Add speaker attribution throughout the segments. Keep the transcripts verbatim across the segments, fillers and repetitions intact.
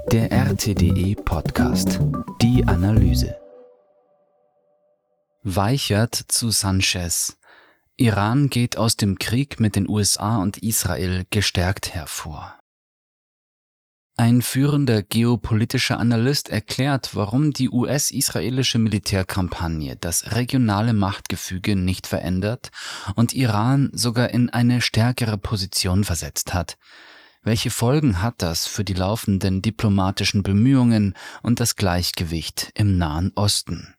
Speaker 1: Der R T D E-Podcast. Die Analyse. Weichert zu Sanchez. Iran geht aus dem Krieg mit den U S A und Israel gestärkt hervor. Ein führender geopolitischer Analyst erklärt, warum die U S-israelische Militärkampagne das regionale Machtgefüge nicht verändert und Iran sogar in eine stärkere Position versetzt hat. Welche Folgen hat das für die laufenden diplomatischen Bemühungen und das Gleichgewicht im Nahen Osten?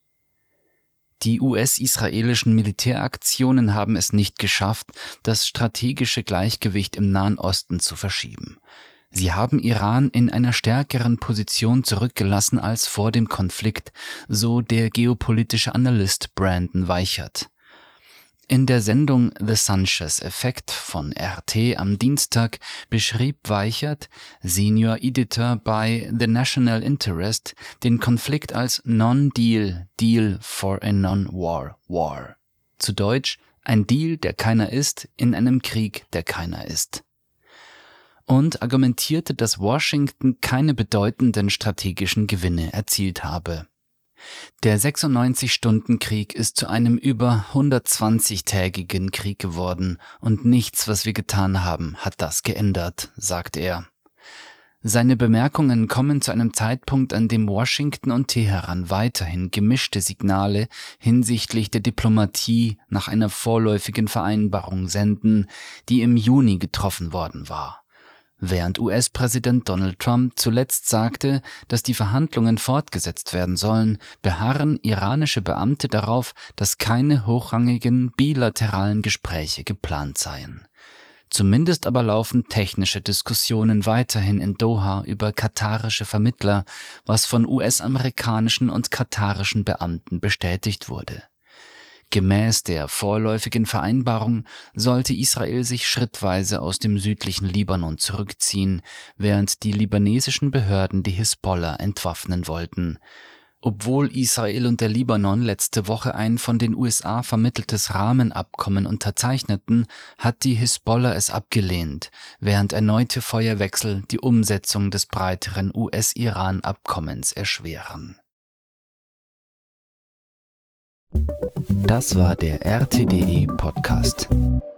Speaker 1: Die U S-israelischen Militäraktionen haben es nicht geschafft, das strategische Gleichgewicht im Nahen Osten zu verschieben. Sie haben Iran in einer stärkeren Position zurückgelassen als vor dem Konflikt, so der geopolitische Analyst Brandon Weichert. In der Sendung The Sanchez-Effekt von R T am Dienstag beschrieb Weichert, Senior Editor bei The National Interest, den Konflikt als Non-Deal, Deal for a Non-War War. Zu Deutsch, ein Deal, der keiner ist, in einem Krieg, der keiner ist. Und argumentierte, dass Washington keine bedeutenden strategischen Gewinne erzielt habe. Der sechsundneunzig-Stunden-Krieg ist zu einem über hundertzwanzigtägigen Krieg geworden und nichts, was wir getan haben, hat das geändert, sagt er. Seine Bemerkungen kommen zu einem Zeitpunkt, an dem Washington und Teheran weiterhin gemischte Signale hinsichtlich der Diplomatie nach einer vorläufigen Vereinbarung senden, die im Juni getroffen worden war. Während U S-Präsident Donald Trump zuletzt sagte, dass die Verhandlungen fortgesetzt werden sollen, beharren iranische Beamte darauf, dass keine hochrangigen bilateralen Gespräche geplant seien. Zumindest aber laufen technische Diskussionen weiterhin in Doha über katarische Vermittler, was von U S-amerikanischen und katarischen Beamten bestätigt wurde. Gemäß der vorläufigen Vereinbarung sollte Israel sich schrittweise aus dem südlichen Libanon zurückziehen, während die libanesischen Behörden die Hisbollah entwaffnen wollten. Obwohl Israel und der Libanon letzte Woche ein von den U S A vermitteltes Rahmenabkommen unterzeichneten, hat die Hisbollah es abgelehnt, während erneute Feuerwechsel die Umsetzung des breiteren U S-Iran-Abkommens erschweren. Das war der R T D E-Podcast.